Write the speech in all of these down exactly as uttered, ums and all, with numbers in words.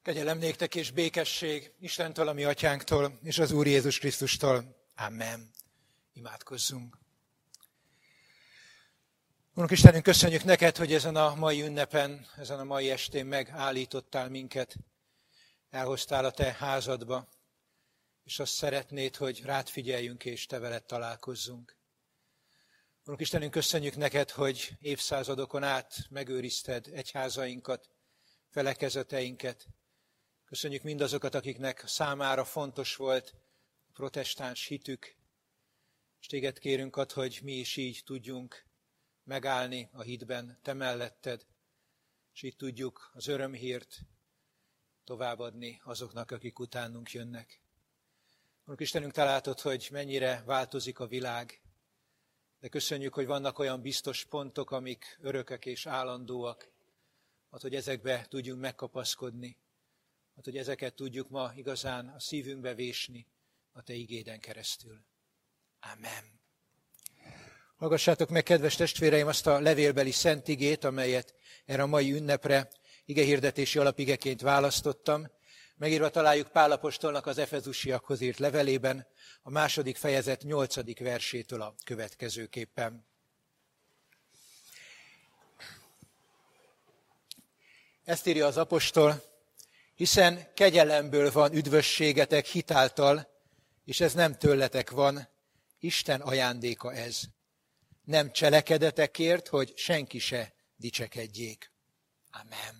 Kegyelem néktek és békesség Istentől, a mi atyánktól, és az Úr Jézus Krisztustól. Amen. Imádkozzunk. Úrunk Istenünk, köszönjük neked, hogy ezen a mai ünnepen, ezen a mai estén megállítottál minket. Elhoztál a te házadba, és azt szeretnéd, hogy rád figyeljünk és te veled találkozzunk. Úrunk Istenünk, köszönjük neked, hogy évszázadokon át megőrizted egyházainkat, felekezeteinket. Köszönjük mindazokat, akiknek számára fontos volt a protestáns hitük, és téged kérünk ad, hogy mi is így tudjunk megállni a hitben te melletted, és így tudjuk az örömhírt továbbadni azoknak, akik utánunk jönnek. Úrunk Istenünk, te látod, hogy mennyire változik a világ, de köszönjük, hogy vannak olyan biztos pontok, amik örökek és állandóak, hát, hogy ezekbe tudjunk megkapaszkodni, hát, hogy ezeket tudjuk ma igazán a szívünkbe vésni a te igéden keresztül. Amen. Hallgassátok meg, kedves testvéreim, azt a levélbeli szent igét, amelyet erre a mai ünnepre igehirdetési alapigeként választottam. Megírva találjuk Pál apostolnak az efezusiakhoz írt levelében, a második fejezet nyolcadik versétől a következőképpen. Ezt írja az apostol: hiszen kegyelemből van üdvösségetek hitáltal, és ez nem tőletek van, Isten ajándéka ez. Nem cselekedetekért, hogy senki se dicsekedjék. Amen.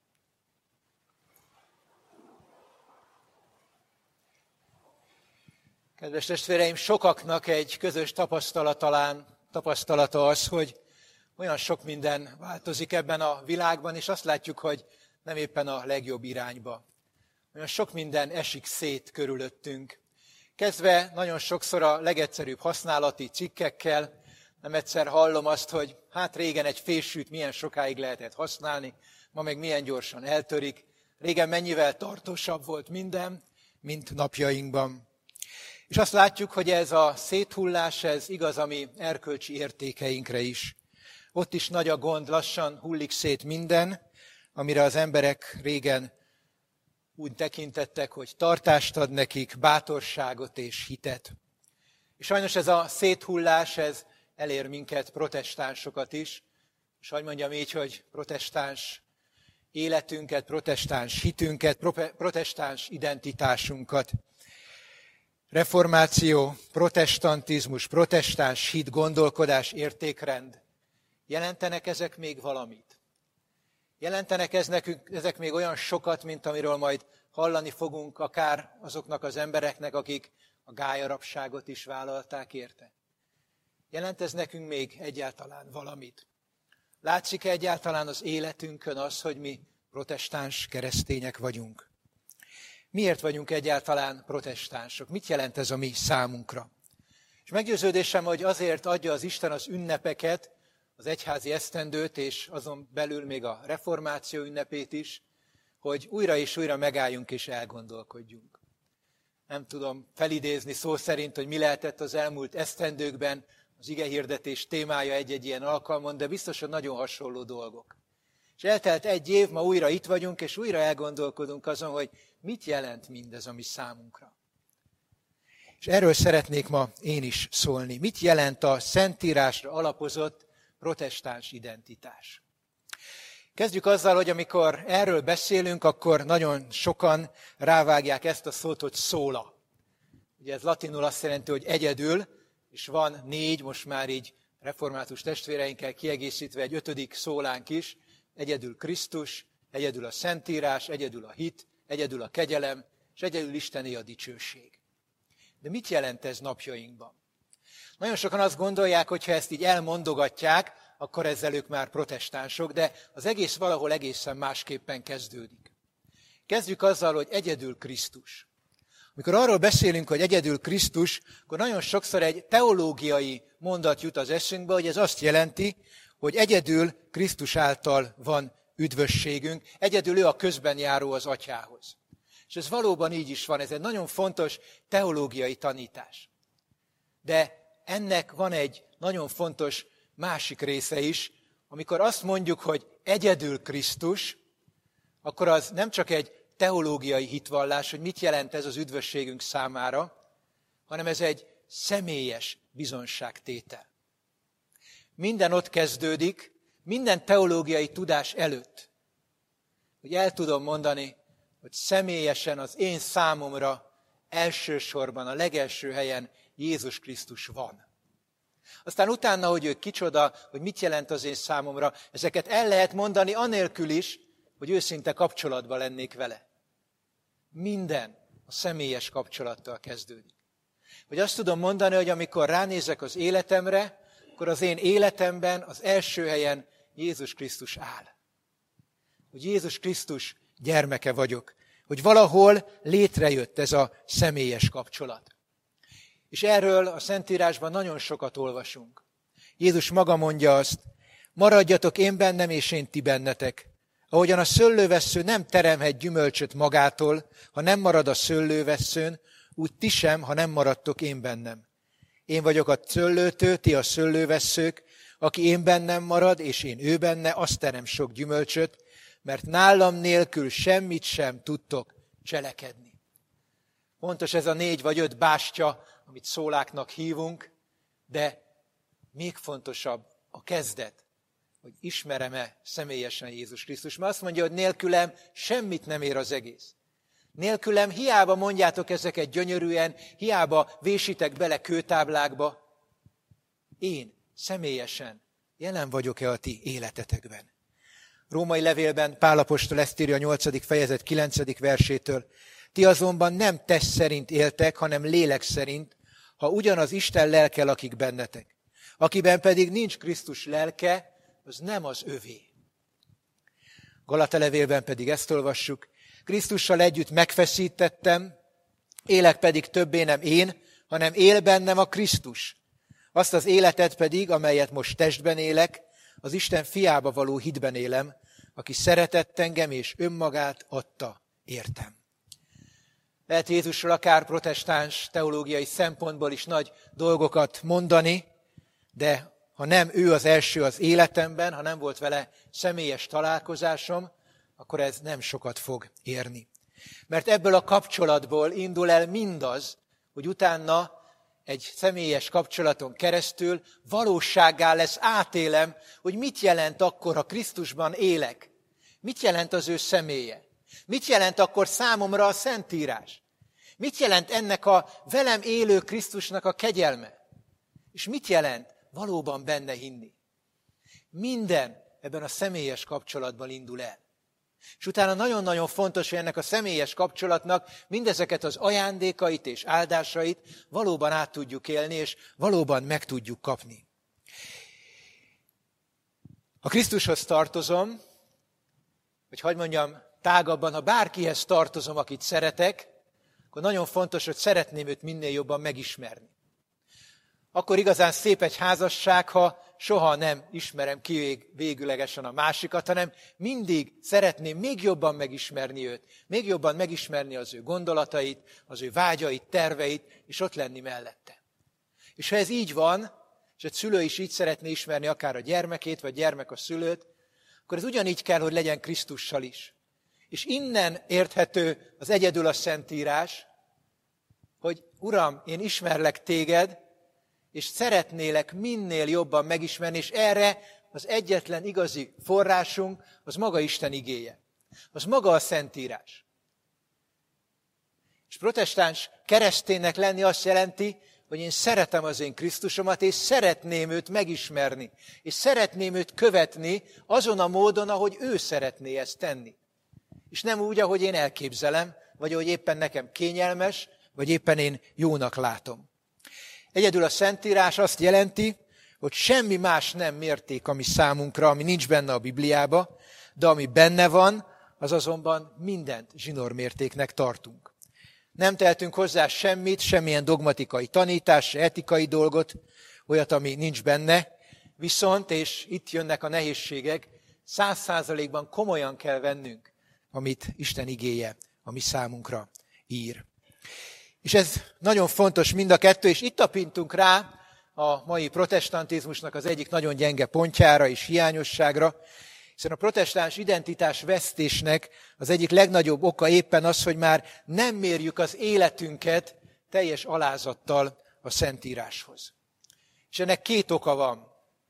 Kedves testvéreim, sokaknak egy közös tapasztalat talán, tapasztalata az, hogy olyan sok minden változik ebben a világban, és azt látjuk, hogy nem éppen a legjobb irányba. Olyan sok minden esik szét körülöttünk. Kezdve nagyon sokszor a legegyszerűbb használati cikkekkel, nem egyszer hallom azt, hogy hát régen egy fésűt milyen sokáig lehetett használni, ma meg milyen gyorsan eltörik. Régen mennyivel tartósabb volt minden, mint napjainkban. És azt látjuk, hogy ez a széthullás, ez igaz a mi erkölcsi értékeinkre is. Ott is nagy a gond, lassan hullik szét minden, amire az emberek régen úgy tekintettek, hogy tartást ad nekik, bátorságot és hitet. És sajnos ez a széthullás, ez elér minket, protestánsokat is, és hogy mondjam így, hogy protestáns életünket, protestáns hitünket, protestáns identitásunkat. Reformáció, protestantizmus, protestáns hit, gondolkodás, értékrend. Jelentenek ezek még valamit? Jelentenek ez nekünk, ezek még olyan sokat, mint amiről majd hallani fogunk akár azoknak az embereknek, akik a gályarabságot is vállalták érte? Jelent ez nekünk még egyáltalán valamit? Látszik-e egyáltalán az életünkön az, hogy mi protestáns keresztények vagyunk? Miért vagyunk egyáltalán protestánsok? Mit jelent ez a mi számunkra? És meggyőződésem, hogy azért adja az Isten az ünnepeket, az egyházi esztendőt, és azon belül még a reformáció ünnepét is, hogy újra és újra megálljunk és elgondolkodjunk. Nem tudom felidézni szó szerint, hogy mi lehetett az elmúlt esztendőkben az igehirdetés témája egy-egy ilyen alkalmon, de biztosan nagyon hasonló dolgok. És eltelt egy év, ma újra itt vagyunk, és újra elgondolkodunk azon, hogy mit jelent mindez a mi számunkra. És erről szeretnék ma én is szólni. Mit jelent a Szentírásra alapozott protestáns identitás? Kezdjük azzal, hogy amikor erről beszélünk, akkor nagyon sokan rávágják ezt a szót, hogy szóla. Ugye ez latinul azt jelenti, hogy egyedül, és van négy, most már így református testvéreinkkel kiegészítve egy ötödik szólánk is, egyedül Krisztus, egyedül a Szentírás, egyedül a hit, egyedül a kegyelem, és egyedül Istené a dicsőség. De mit jelent ez napjainkban? Nagyon sokan azt gondolják, hogy ha ezt így elmondogatják, akkor ezzel ők már protestánsok, de az egész valahol egészen másképpen kezdődik. Kezdjük azzal, hogy egyedül Krisztus. Amikor arról beszélünk, hogy egyedül Krisztus, akkor nagyon sokszor egy teológiai mondat jut az eszünkbe, hogy ez azt jelenti, hogy egyedül Krisztus által van üdvösségünk, egyedül ő a közben járó az Atyához. És ez valóban így is van, ez egy nagyon fontos teológiai tanítás. De ennek van egy nagyon fontos másik része is, amikor azt mondjuk, hogy egyedül Krisztus, akkor az nem csak egy teológiai hitvallás, hogy mit jelent ez az üdvösségünk számára, hanem ez egy személyes bizonságtétel. Minden ott kezdődik, minden teológiai tudás előtt, hogy el tudom mondani, hogy személyesen az én számomra elsősorban, a legelső helyen Jézus Krisztus van. Aztán utána, hogy ő kicsoda, hogy mit jelent az én számomra, ezeket el lehet mondani anélkül is, hogy őszinte kapcsolatban lennék vele. Minden a személyes kapcsolattal kezdődik. Hogy azt tudom mondani, hogy amikor ránézek az életemre, akkor az én életemben az első helyen Jézus Krisztus áll. Hogy Jézus Krisztus gyermeke vagyok. Hogy valahol létrejött ez a személyes kapcsolat. És erről a Szentírásban nagyon sokat olvasunk. Jézus maga mondja azt, maradjatok én bennem és én ti bennetek. Ahogyan a szőlővessző nem teremhet gyümölcsöt magától, ha nem marad a szőlővesszőn, úgy ti sem, ha nem maradtok én bennem. Én vagyok a szőlőtő, ti a szőlővesszők, aki én bennem marad, és én ő benne, azt terem sok gyümölcsöt, mert nálam nélkül semmit sem tudtok cselekedni. Pontos ez a négy vagy öt bástya, amit szóláknak hívunk, de még fontosabb a kezdet, hogy ismerem-e személyesen Jézus Krisztus. Mert azt mondja, hogy nélkülem semmit nem ér az egész. Nélkülem hiába mondjátok ezeket gyönyörűen, hiába vésitek bele kőtáblákba. Én személyesen jelen vagyok-e a ti életetekben? Római levélben Pál apostol ezt írja a nyolcadik fejezet kilencedik versétől. Ti azonban nem test szerint éltek, hanem lélek szerint, ha ugyanaz Isten lelke lakik bennetek. Akiben pedig nincs Krisztus lelke, az nem az övé. Galata levélben pedig ezt olvassuk. Krisztussal együtt megfeszítettem, élek pedig többé nem én, hanem él bennem a Krisztus. Azt az életet pedig, amelyet most testben élek, az Isten fiába való hitben élem, aki szeretett engem és önmagát adta értem. Lehet Jézusról akár protestáns teológiai szempontból is nagy dolgokat mondani, de ha nem ő az első az életemben, ha nem volt vele személyes találkozásom, akkor ez nem sokat fog érni. Mert ebből a kapcsolatból indul el mindaz, hogy utána egy személyes kapcsolaton keresztül valósággá lesz, átélem, hogy mit jelent akkor, ha Krisztusban élek. Mit jelent az ő személye? Mit jelent akkor számomra a Szentírás? Mit jelent ennek a velem élő Krisztusnak a kegyelme? És mit jelent valóban benne hinni? Minden ebben a személyes kapcsolatban indul el. És utána nagyon-nagyon fontos, hogy ennek a személyes kapcsolatnak mindezeket az ajándékait és áldásait valóban át tudjuk élni, és valóban meg tudjuk kapni. Ha Krisztushoz tartozom, vagy hadd mondjam tágabban, ha bárkihez tartozom, akit szeretek, akkor nagyon fontos, hogy szeretném őt minél jobban megismerni. Akkor igazán szép egy házasság, ha soha nem ismerem ki végülegesen a másikat, hanem mindig szeretném még jobban megismerni őt, még jobban megismerni az ő gondolatait, az ő vágyait, terveit, és ott lenni mellette. És ha ez így van, és egy szülő is így szeretné ismerni akár a gyermekét, vagy gyermek a szülőt, akkor ez ugyanígy kell, hogy legyen Krisztussal is. És innen érthető az egyedül a Szentírás, hogy Uram, én ismerlek téged, és szeretnélek minél jobban megismerni, és erre az egyetlen igazi forrásunk az maga Isten igéje. Az maga a Szentírás. És protestáns kereszténynek lenni azt jelenti, hogy én szeretem az én Krisztusomat, és szeretném őt megismerni, és szeretném őt követni azon a módon, ahogy ő szeretné ezt tenni. És nem úgy, ahogy én elképzelem, vagy ahogy éppen nekem kényelmes, vagy éppen én jónak látom. Egyedül a Szentírás azt jelenti, hogy semmi más nem mérték, ami számunkra, ami nincs benne a Bibliába, de ami benne van, az azonban mindent zsinórmértéknek tartunk. Nem tehetünk hozzá semmit, semmilyen dogmatikai tanítás, etikai dolgot, olyat, ami nincs benne, viszont, és itt jönnek a nehézségek, száz százalékban komolyan kell vennünk, amit Isten igéje, ami számunkra ír. És ez nagyon fontos mind a kettő, és itt tapintunk rá a mai protestantizmusnak az egyik nagyon gyenge pontjára és hiányosságra. Hiszen a protestáns identitás vesztésnek az egyik legnagyobb oka éppen az, hogy már nem mérjük az életünket teljes alázattal a Szentíráshoz. És ennek két oka van.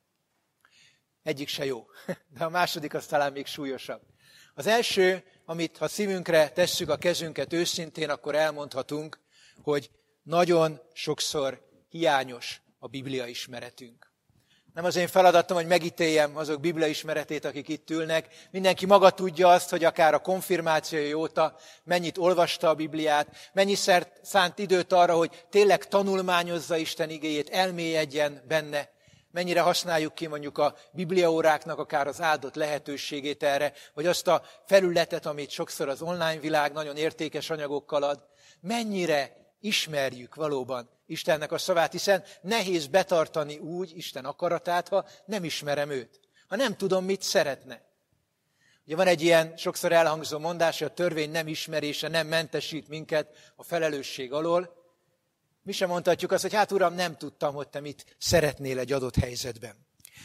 Egyik se jó, de a második az talán még súlyosabb. Az első, amit ha szívünkre tesszük a kezünket őszintén, akkor elmondhatunk, hogy nagyon sokszor hiányos a Biblia ismeretünk. Nem az én feladatom, hogy megítéljem azok Biblia ismeretét, akik itt ülnek. Mindenki maga tudja azt, hogy akár a konfirmációja óta mennyit olvasta a Bibliát, mennyiszer szánt időt arra, hogy tényleg tanulmányozza Isten igéjét, elmélyedjen benne. Mennyire használjuk ki mondjuk a bibliaóráknak akár az áldott lehetőségét erre, vagy azt a felületet, amit sokszor az online világ nagyon értékes anyagokkal ad. Mennyire ismerjük valóban Istennek a szavát, hiszen nehéz betartani úgy Isten akaratát, ha nem ismerem őt, ha nem tudom, mit szeretne. Ugye van egy ilyen sokszor elhangzó mondás, hogy a törvény nem ismerése nem mentesít minket a felelősség alól. Mi sem mondhatjuk azt, hogy hát Uram, nem tudtam, hogy te mit szeretnél egy adott helyzetben.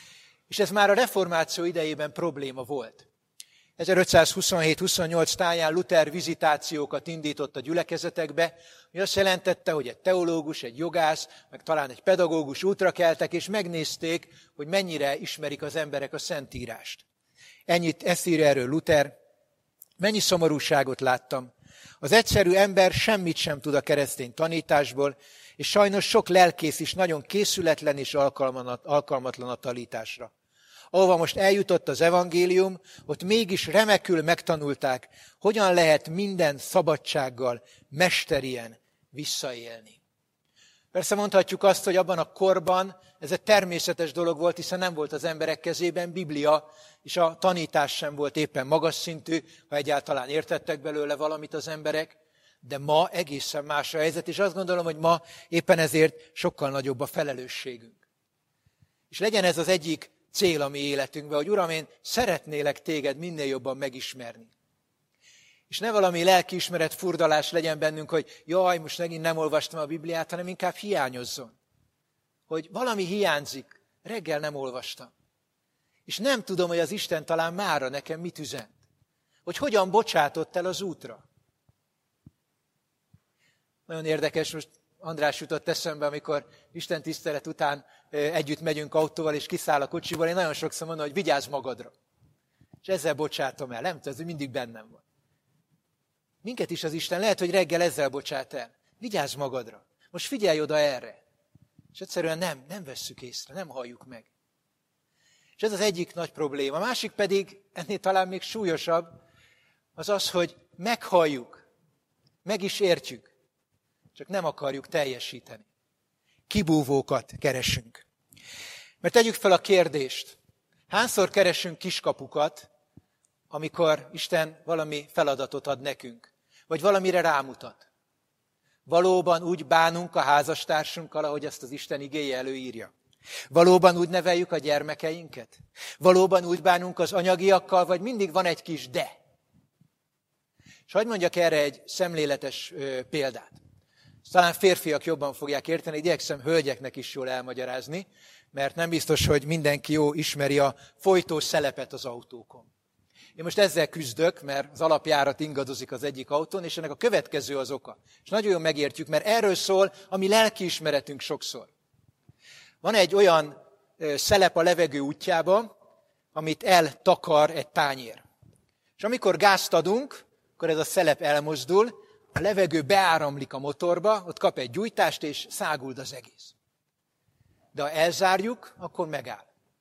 És ez már a reformáció idejében probléma volt. ezerötszázhuszonhét huszonnyolc táján Luther vizitációkat indított a gyülekezetekbe, ami azt jelentette, hogy egy teológus, egy jogász, meg talán egy pedagógus útra keltek, és megnézték, hogy mennyire ismerik az emberek a Szentírást. Ennyit, ezt írja erről Luther. Mennyi szomorúságot láttam. Az egyszerű ember semmit sem tud a keresztény tanításból, és sajnos sok lelkész is nagyon készületlen és alkalmatlan a tanításra. Ahova most eljutott az evangélium, ott mégis remekül megtanulták, hogyan lehet minden szabadsággal, mesterien visszaélni. Persze mondhatjuk azt, hogy abban a korban ez egy természetes dolog volt, hiszen nem volt az emberek kezében Biblia, és a tanítás sem volt éppen magas szintű, ha egyáltalán értettek belőle valamit az emberek, de ma egészen más a helyzet, és azt gondolom, hogy ma éppen ezért sokkal nagyobb a felelősségünk. És legyen ez az egyik cél a mi életünkben, hogy Uram, én szeretnélek téged minél jobban megismerni. És ne valami lelkiismeret furdalás legyen bennünk, hogy jaj, most megint nem olvastam a Bibliát, hanem inkább hiányozzon. Hogy valami hiányzik, reggel nem olvastam. És nem tudom, hogy az Isten talán mára nekem mit üzent. Hogy hogyan bocsátott el az útra. Nagyon érdekes, most András jutott eszembe, amikor Isten tisztelet után együtt megyünk autóval, és kiszáll a kocsiból, én nagyon sokszor mondom, hogy vigyázz magadra. És ezzel bocsátom el, nem tudom, ez mindig bennem van. Minket is az Isten lehet, hogy reggel ezzel bocsát el. Vigyázz magadra. Most figyelj oda erre. És egyszerűen nem, nem vesszük észre, nem halljuk meg. És ez az egyik nagy probléma. A másik pedig, ennél talán még súlyosabb, az az, hogy meghalljuk, meg is értjük, csak nem akarjuk teljesíteni. Kibúvókat keresünk. Mert tegyük fel a kérdést, hányszor keresünk kiskapukat, amikor Isten valami feladatot ad nekünk, vagy valamire rámutat. Valóban úgy bánunk a házastársunkkal, ahogy ezt az Isten igéje előírja. Valóban úgy neveljük a gyermekeinket. Valóban úgy bánunk az anyagiakkal, vagy mindig van egy kis de. És hadd mondjak erre egy szemléletes példát. Talán férfiak jobban fogják érteni, igyekszem hölgyeknek is jól elmagyarázni, mert nem biztos, hogy mindenki jó ismeri a folytó szelepet az autókon. Én most ezzel küzdök, mert az alapjárat ingadozik az egyik autón, és ennek a következő az oka. És nagyon jól megértjük, mert erről szól a mi lelkiismeretünk sokszor. Van egy olyan szelep a levegő útjába, amit eltakar egy tányér. És amikor gázt adunk, akkor ez a szelep elmozdul, a levegő beáramlik a motorba, ott kap egy gyújtást, és száguld az egész. De ha elzárjuk, akkor megáll.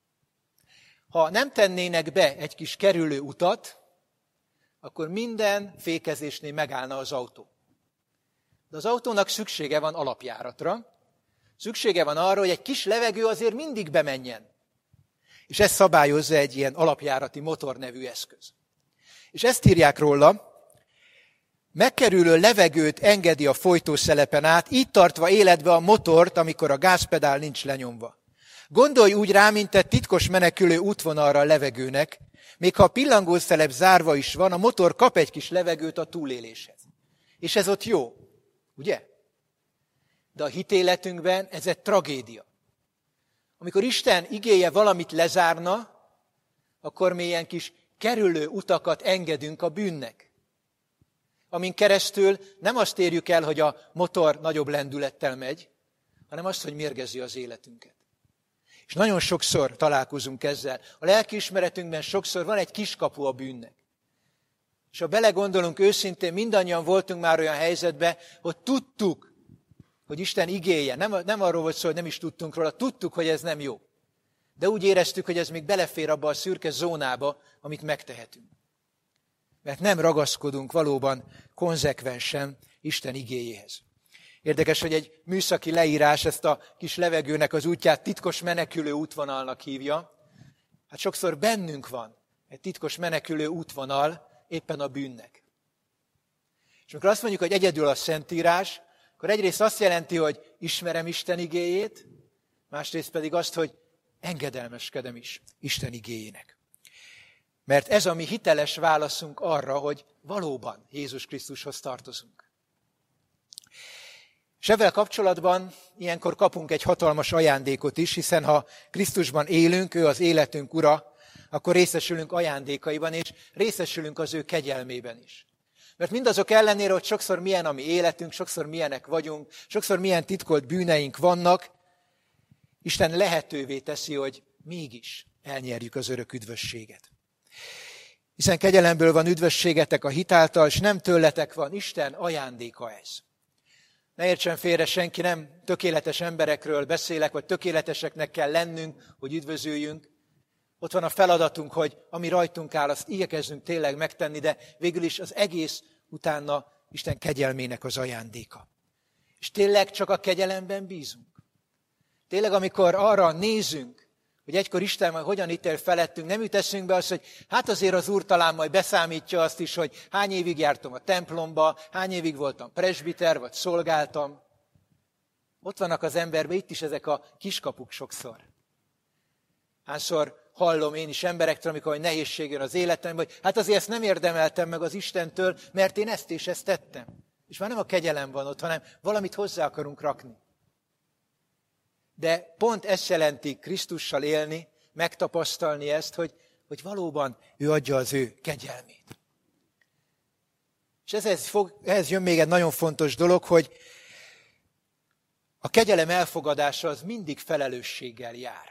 Ha nem tennének be egy kis kerülő utat, akkor minden fékezésnél megállna az autó. De az autónak szüksége van alapjáratra, szüksége van arra, hogy egy kis levegő azért mindig bemenjen. És ezt szabályozza egy ilyen alapjárati motor nevű eszköz. És ezt írják róla, megkerülő levegőt engedi a folytószelepen át, így tartva életbe a motort, amikor a gázpedál nincs lenyomva. Gondolj úgy rá, mint egy titkos menekülő útvonalra a levegőnek, még ha a pillangószelep zárva is van, a motor kap egy kis levegőt a túléléshez. És ez ott jó, ugye? De a hitéletünkben ez egy tragédia. Amikor Isten igéje valamit lezárna, akkor mi ilyen kis kerülő utakat engedünk a bűnnek. Amin keresztül nem azt érjük el, hogy a motor nagyobb lendülettel megy, hanem azt, hogy mérgezi az életünket. És nagyon sokszor találkozunk ezzel. A lelkiismeretünkben sokszor van egy kiskapu a bűnnek. És ha belegondolunk őszintén, mindannyian voltunk már olyan helyzetben, hogy tudtuk, hogy Isten igéje, nem, nem arról volt szó, hogy nem is tudtunk róla, tudtuk, hogy ez nem jó. De úgy éreztük, hogy ez még belefér abba a szürke zónába, amit megtehetünk. Mert nem ragaszkodunk valóban konzekvensen Isten igéjéhez. Érdekes, hogy egy műszaki leírás ezt a kis levegőnek az útját titkos menekülő útvonalnak hívja. Hát sokszor bennünk van egy titkos menekülő útvonal éppen a bűnnek. És amikor azt mondjuk, hogy egyedül a Szentírás, akkor egyrészt azt jelenti, hogy ismerem Isten igéjét, másrészt pedig azt, hogy engedelmeskedem is Isten igéjének. Mert ez a mi hiteles válaszunk arra, hogy valóban Jézus Krisztushoz tartozunk. És ezzel kapcsolatban ilyenkor kapunk egy hatalmas ajándékot is, hiszen ha Krisztusban élünk, ő az életünk ura, akkor részesülünk ajándékaiban, és részesülünk az ő kegyelmében is. Mert mindazok ellenére, hogy sokszor milyen a mi életünk, sokszor milyenek vagyunk, sokszor milyen titkolt bűneink vannak, Isten lehetővé teszi, hogy mégis elnyerjük az örök üdvösséget. Hiszen kegyelemből van üdvösségetek a hitáltal, és nem tőletek van, Isten ajándéka ez. Ne értsen félre senki, nem tökéletes emberekről beszélek, vagy tökéleteseknek kell lennünk, hogy üdvözüljünk. Ott van a feladatunk, hogy ami rajtunk áll, azt igyekezzünk tényleg megtenni, de végül is az egész utána Isten kegyelmének az ajándéka. És tényleg csak a kegyelemben bízunk. Tényleg, amikor arra nézünk, hogy egykor Isten majd hogyan ítél felettünk, nem jut eszünkbe az, hogy hát azért az Úr talán majd beszámítja azt is, hogy hány évig jártam a templomba, hány évig voltam presbiter, vagy szolgáltam. Ott vannak az emberben itt is ezek a kiskapuk sokszor. Hányszor hallom én is emberektől, amikor nehézség jön az életemben, hogy hát azért ezt nem érdemeltem meg az Istentől, mert én ezt és ezt tettem. És már nem a kegyelem van ott, hanem valamit hozzá akarunk rakni. De pont ezt jelenti Krisztussal élni, megtapasztalni ezt, hogy, hogy valóban ő adja az ő kegyelmét. És ehhez, fog, ehhez jön még egy nagyon fontos dolog, hogy a kegyelem elfogadása az mindig felelősséggel jár.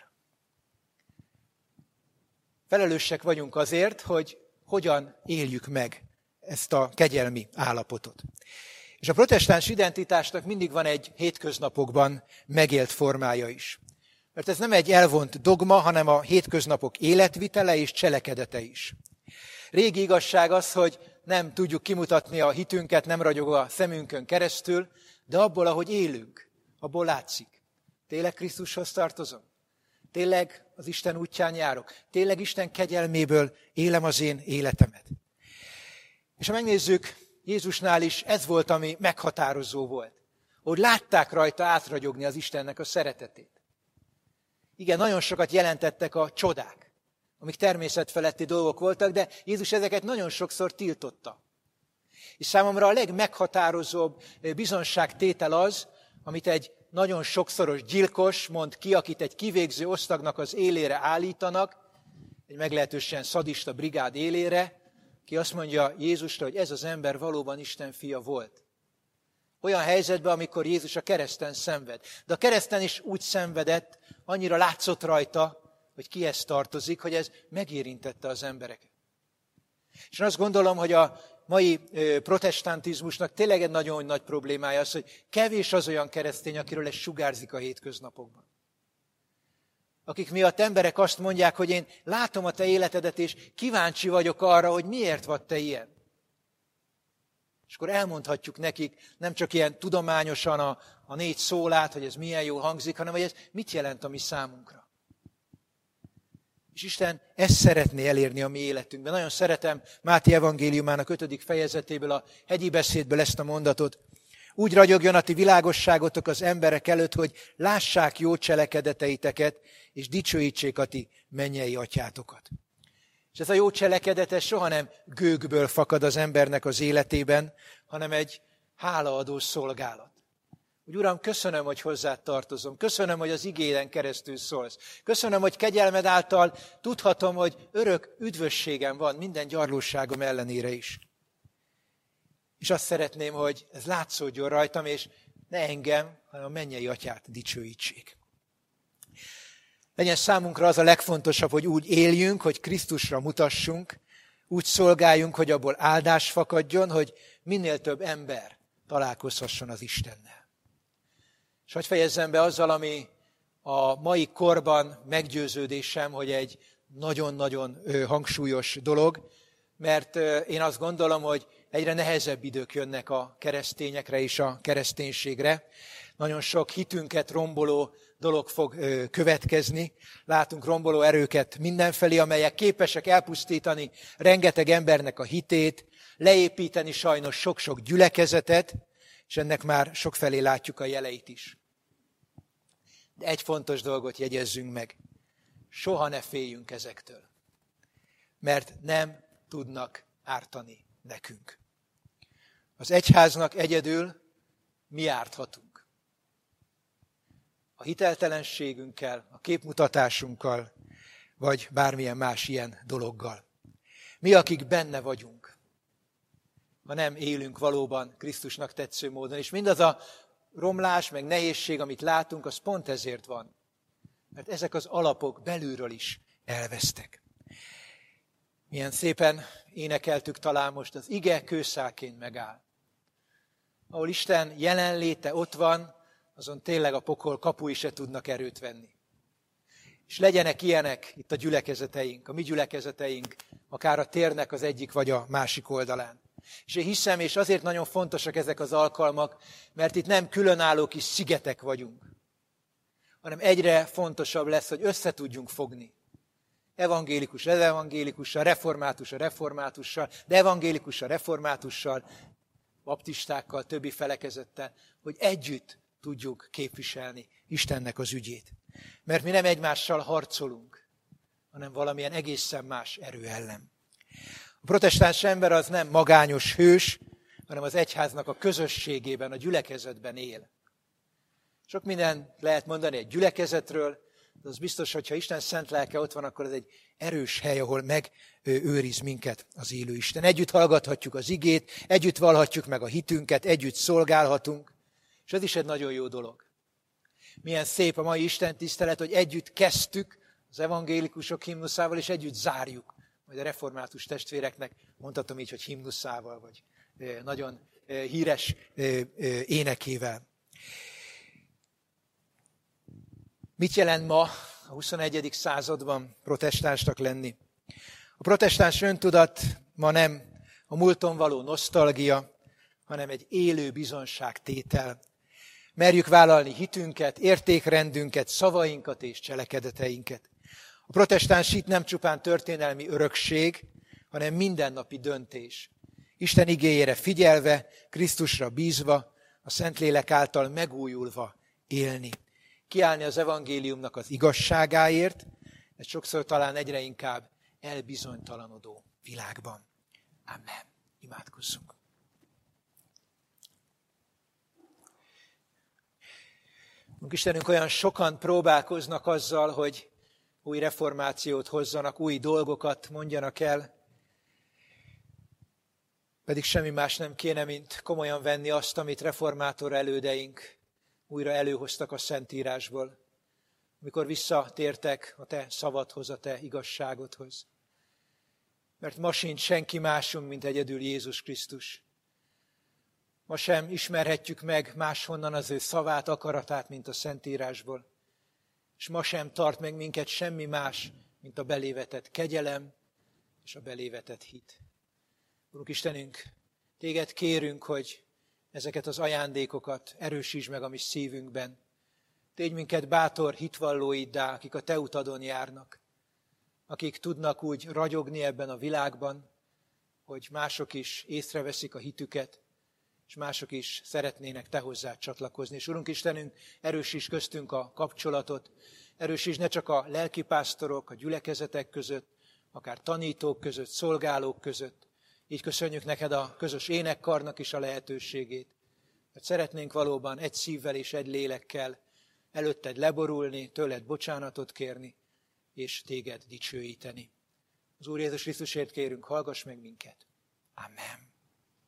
Felelősek vagyunk azért, hogy hogyan éljük meg ezt a kegyelmi állapotot. És a protestáns identitásnak mindig van egy hétköznapokban megélt formája is. Mert ez nem egy elvont dogma, hanem a hétköznapok életvitele és cselekedete is. Régi igazság az, hogy nem tudjuk kimutatni a hitünket, nem ragyog a szemünkön keresztül, de abból, ahogy élünk, abból látszik. Tényleg Krisztushoz tartozom? Tényleg az Isten útján járok? Tényleg Isten kegyelméből élem az én életemet? És ha megnézzük, Jézusnál is ez volt, ami meghatározó volt. Hogy látták rajta átragyogni az Istennek a szeretetét. Igen, nagyon sokat jelentettek a csodák, amik természetfeletti dolgok voltak, de Jézus ezeket nagyon sokszor tiltotta. És számomra a legmeghatározóbb bizonságtétel az, amit egy nagyon sokszoros gyilkos mond ki, akit egy kivégző osztagnak az élére állítanak, egy meglehetősen szadista brigád élére, ki azt mondja Jézusra, hogy ez az ember valóban Isten fia volt. Olyan helyzetben, amikor Jézus a kereszten szenved. De a kereszten is úgy szenvedett, annyira látszott rajta, hogy kihez tartozik, hogy ez megérintette az embereket. És én azt gondolom, hogy a mai protestantizmusnak tényleg egy nagyon nagy problémája az, hogy kevés az olyan keresztény, akiről ez sugárzik a hétköznapokban. Akik miatt emberek azt mondják, hogy én látom a te életedet, és kíváncsi vagyok arra, hogy miért vagy te ilyen. És akkor elmondhatjuk nekik nem csak ilyen tudományosan a, a négy szólát, hogy ez milyen jól hangzik, hanem hogy ez mit jelent a mi számunkra. És Isten ezt szeretné elérni a mi életünkben. Nagyon szeretem Máté evangéliumának ötödik fejezetéből, a hegyi beszédből ezt a mondatot. Úgy ragyogjon a ti világosságotok az emberek előtt, hogy lássák jó cselekedeteiteket, és dicsőítsék a ti mennyei atyátokat. És ez a jó cselekedete soha nem gőgből fakad az embernek az életében, hanem egy hálaadó szolgálat. hogy Uram, köszönöm, hogy hozzád tartozom. Köszönöm, hogy az igéden keresztül szólsz. Köszönöm, hogy kegyelmed által tudhatom, hogy örök üdvösségem van minden gyarlóságom ellenére is. És azt szeretném, hogy ez látszódjon rajtam, és ne engem, hanem a mennyei Atyát dicsőítsék. Legyen számunkra az a legfontosabb, hogy úgy éljünk, hogy Krisztusra mutassunk, úgy szolgáljunk, hogy abból áldás fakadjon, hogy minél több ember találkozhasson az Istennel. És hadd fejezzem be azzal, ami a mai korban meggyőződésem, hogy egy nagyon-nagyon hangsúlyos dolog, mert én azt gondolom, hogy egyre nehezebb idők jönnek a keresztényekre és a kereszténységre. Nagyon sok hitünket romboló dolog fog következni. Látunk romboló erőket mindenfelé, amelyek képesek elpusztítani rengeteg embernek a hitét, leépíteni sajnos sok-sok gyülekezetet, és ennek már sokfelé látjuk a jeleit is. De egy fontos dolgot jegyezzünk meg. Soha ne féljünk ezektől, mert nem tudnak ártani nekünk. Az egyháznak egyedül mi árthatunk. A hiteltelenségünkkel, a képmutatásunkkal, vagy bármilyen más ilyen dologgal. Mi, akik benne vagyunk, ha nem élünk valóban Krisztusnak tetsző módon. És mindaz a romlás, meg nehézség, amit látunk, az pont ezért van. Mert ezek az alapok belülről is elvesztek. Milyen szépen énekeltük talán most, az ige kőszálként megáll. Ahol Isten jelenléte ott van, azon tényleg a pokol kapui se tudnak erőt venni. És legyenek ilyenek itt a gyülekezeteink, a mi gyülekezeteink, akár a térnek az egyik vagy a másik oldalán. És én hiszem, és azért nagyon fontosak ezek az alkalmak, mert itt nem különálló kis szigetek vagyunk, hanem egyre fontosabb lesz, hogy össze tudjunk fogni. Evangélikus, evangélikussal, református a reformátussal, de evangélikus a reformátussal, baptistákkal, többi felekezettel, hogy együtt tudjuk képviselni Istennek az ügyét. Mert mi nem egymással harcolunk, hanem valamilyen egészen más erő ellen. A protestáns ember az nem magányos hős, hanem az egyháznak a közösségében, a gyülekezetben él. Sok minden lehet mondani egy gyülekezetről, de az biztos, hogyha Isten szent lelke ott van, akkor ez egy erős hely, ahol megőriz minket az élő Isten. Együtt hallgathatjuk az igét, együtt vallhatjuk meg a hitünket, együtt szolgálhatunk, és ez is egy nagyon jó dolog. Milyen szép a mai Isten tisztelet, hogy együtt kezdtük az evangélikusok himnuszával, és együtt zárjuk, majd a református testvéreknek mondhatom így, hogy himnuszával, vagy nagyon híres énekével. Mit jelent ma a huszonegyedik században protestánsnak lenni? A protestáns öntudat ma nem a múlton való nosztalgia, hanem egy élő bizonságtétel. Merjük vállalni hitünket, értékrendünket, szavainkat és cselekedeteinket. A protestáns hit nem csupán történelmi örökség, hanem mindennapi döntés. Isten igéjére figyelve, Krisztusra bízva, a Szentlélek által megújulva élni. Kiállni az evangéliumnak az igazságáért, ez sokszor talán egyre inkább elbizonytalanodó világban. Amen. Imádkozzunk. Istenünk, olyan sokan próbálkoznak azzal, hogy új reformációt hozzanak, új dolgokat mondjanak el, pedig semmi más nem kéne, mint komolyan venni azt, amit reformátor elődeink újra előhoztak a Szentírásból, amikor visszatértek a te szavadhoz, a te igazságodhoz. Mert ma sincs senki másunk, mint egyedül Jézus Krisztus. Ma sem ismerhetjük meg máshonnan az ő szavát, akaratát, mint a Szentírásból. És ma sem tart meg minket semmi más, mint a belévetett kegyelem és a belévetett hit. Urunk Istenünk, téged kérünk, hogy ezeket az ajándékokat erősítsd meg a mi szívünkben. Tégy minket bátor hitvallóiddá, akik a te utadon járnak, akik tudnak úgy ragyogni ebben a világban, hogy mások is észreveszik a hitüket, és mások is szeretnének te hozzád csatlakozni. És Urunk Istenünk, erősíts köztünk a kapcsolatot, erősíts ne csak a lelkipásztorok, a gyülekezetek között, akár tanítók között, szolgálók között. Így köszönjük neked a közös énekkarnak is a lehetőségét. hogy szeretnénk valóban egy szívvel és egy lélekkel előtted leborulni, tőled bocsánatot kérni, és téged dicsőíteni. Az Úr Jézus Krisztusért kérünk, hallgass meg minket. Amen.